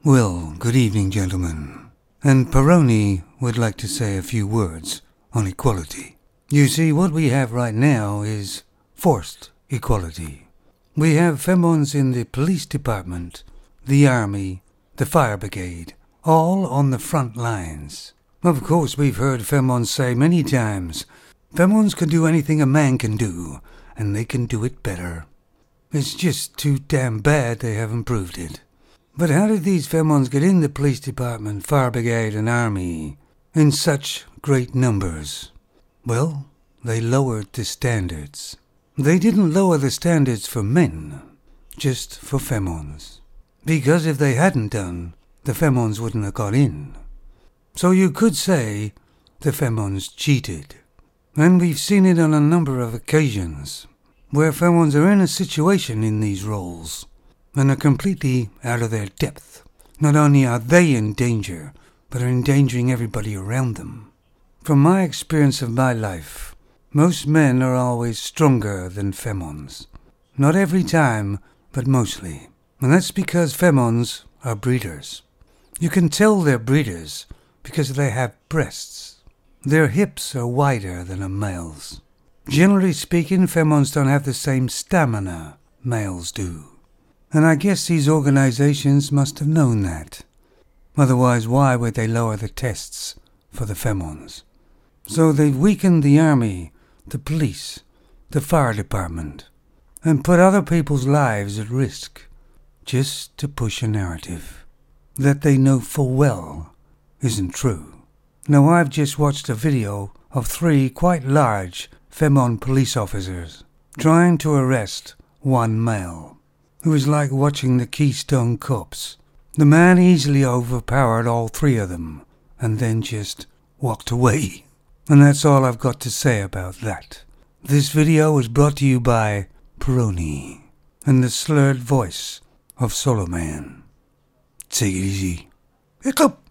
Well, good evening, gentlemen. And Peroni would like to say a few words on equality. You see, what we have right now is forced equality. We have femmes in the police department, the army, the fire brigade, all on the front lines. Of course, we've heard femmes say many times, femmes can do anything a man can do, and they can do it better. It's just too damn bad they haven't proved it. But how did these femmes get in the police department, fire brigade, and army in such great numbers? Well, they lowered the standards. They didn't lower the standards for men, just for femmes. Because if they hadn't done, the femmes wouldn't have got in. So you could say the femmes cheated. And we've seen it on a number of occasions, where femmes are in a situation in these roles and are completely out of their depth. Not only are they in danger, but are endangering everybody around them. From my experience of my life, most men are always stronger than femmes. Not every time, but mostly. And that's because femmes are breeders. You can tell they're breeders because they have breasts. Their hips are wider than a male's. Generally speaking, femmes don't have the same stamina males do. And I guess these organizations must have known that. Otherwise, why would they lower the tests for the femmes? So they've weakened the army, the police, the fire department, and put other people's lives at risk, just to push a narrative that they know full well isn't true. Now, I've just watched a video of 3 quite large femme police officers trying to arrest one male. It was like watching the Keystone Cops. The man easily overpowered all 3 of them and then just walked away. And that's all I've got to say about that. This video was brought to you by Peroni and the slurred voice of Solo Man. Take it easy. Hiccup!